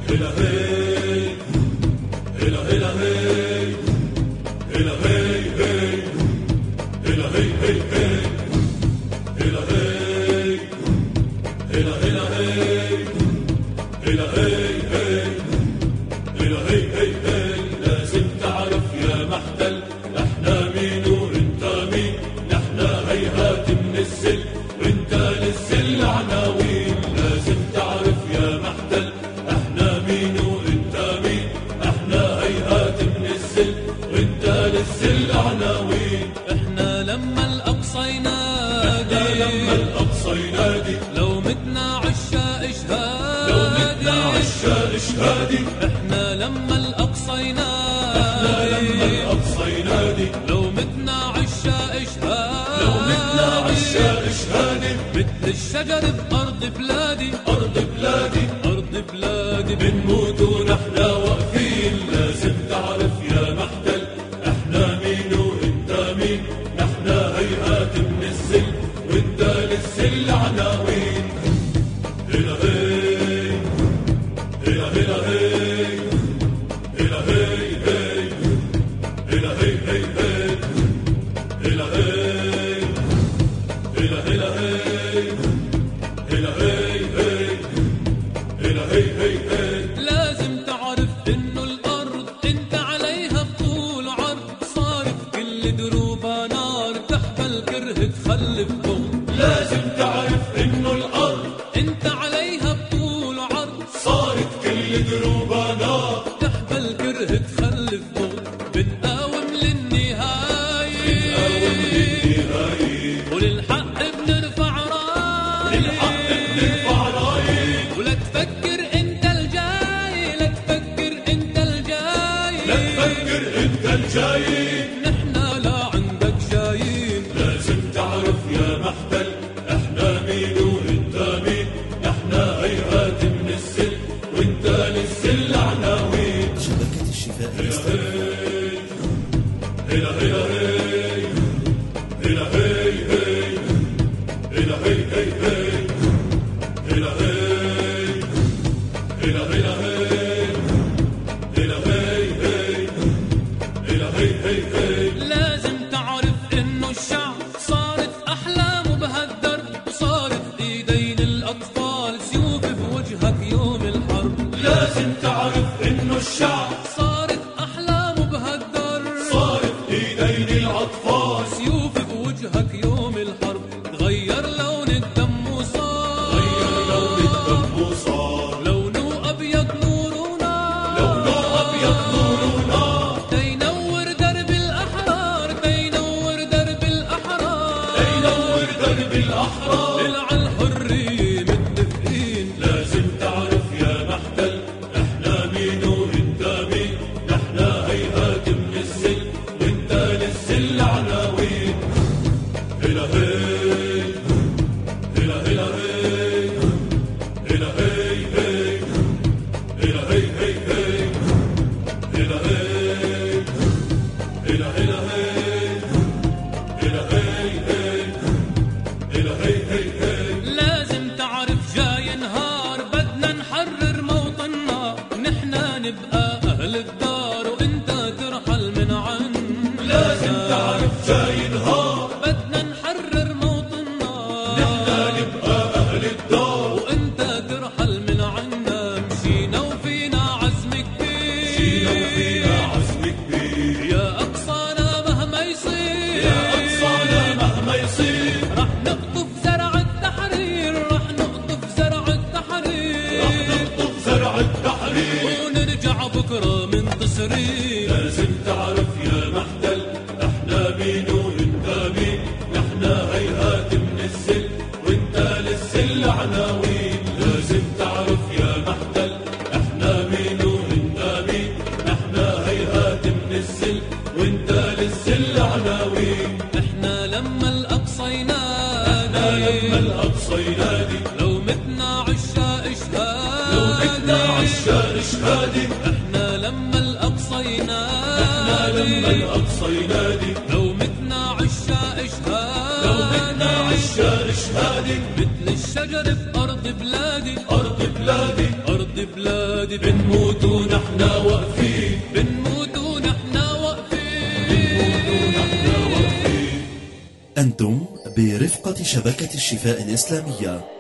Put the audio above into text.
هلا هي هلا هلا هي هلا هي هي هلا هي هي هي هلا هي هلا هلا هي هلا هي هي هلا هي هي هي. لازم تعرف يا محتل احنا مين وانت مين، نحنا هيهات من السل وانت للسل عناوين. لازم تعرف يا محتل احنا مين وانت مين، احنا هيهات من السل وانت للسل عناوين. احنا لما الاقصى ينادي، احنا لما الاقصى ينادي، لو متنا عشاء اشهادي، لو متنا عشاء اشهادي. احنا لما الاقصى ينادي، احنا لما الاقصى ينادي، لو متنا عشاء اشهادي، لو متنا عشاء اشهادي. مثل الشجر بارض بلادي، ارض بلادي، ارض بلادي بنموت ونحن واقفين. لازم تعرف يا محتل احنا مين وانت مين، نحنا هيئات من السل وانت للسل عناوين. هلا هي هلا هلا هي هلا هي هي هلا هي هي هي هلا هي هلا هلا هي هلا هي هي هلا هي هي هي. لازم تعرف انه الارض انت عليها بطول وعرض، صارت كل دروبها نار تحت الكره تخلف بغض. لازم تعرف انه الارض انت عليها بطول وعرض، صارت كل دروبها نار تحت الكره تخلف بغض. بنقاوم للنهاية، بنقاوم للنهاية، وللحق بنرفع راية، للحق بنرفع راية. ولا تفكر انت الجاي، لا تفكر انت الجاي، لا تفكر انت الجاي، نحنا لا عندك جايين. لازم تعرف يا محتل احنا مين وانت مين، نحنا هيئات من السل وانت للسل عناوين. شبكة الشفاء الاستثماري. هلا هلا هي هلا هي هي هلا هي هي هي هلا هي هلا هلا هي هلا هي هي هلا هي هي هي. لازم تعرف انه الشعب صارت احلامه بهالدرب، وصارت ايدين الاطفال سيوف بوجهك يوم الحرب. لازم تعرف انه الشعب صارت احلامه بهالدرب، صارت ايدين الاطفال سيوف بوجهك يوم الحرب. تغير لون الدم وصار، غير لون الدم وصار لونه ابيض نور ونار، لونه ابيض نور ونار. تينور درب الاحرار، تينور درب الاحرار، تينور درب الاحرار. على الحريه متفقين. لازم تعرف يا محتل احنا مين وانت مين، نحنا هيئات من السل وانت للسل عناوين. هلا هي هلا هلا هي هلا هي هي هلا هي هي هي هلا هي هلا هلا هي هلا هي هي هلا هي هي هي. لازم تعرف جاي نهار بدنا نحرر موطننا، نحنا نبقى أهل الدار وإنت ترحل من عنا. لازم تعرف جاي نهار بدنا نحرر موطننا، نحنا نبقى أهل الدار وإنت ترحل من عنا. مشينا وفينا عزم كبير، مشينا وفينا عزم كبير. يا أقصانا مهما يصير، يا أقصانا مهما يصير، رح نقطف زرع التحرير، رح نقطف زرع التحرير، رح نقطف زرع التحرير. ونرجع بكرة منتصرين. لازم تعرف يا محتل احنا مين وانت مين، نحنا هيئات من السل وانت للسل عناوين. لازم تعرف يا محتل احنا مين وانت مين، نحنا هيئات من السل وانت للسل عناوين. احنا لما الاقصى احنا لما ينادي، الاقصى ينادي، لو متنا عشاء اشهادي، لو متنا عشاء اشهادي. احنا لما الاقصى احنا لما ينادي، الاقصى ينادي، لو متنا عشاء اشهادي، لو متنا عشاء اشهادي. مثل الشجر بارض بلادي، ارض بلادي، ارض بلادي بنموت ونحن واقفين، بنموت ونحن واقفين، بنموت ونحن واقفين. أنتم برفقة شبكة الشفاء الإسلامية.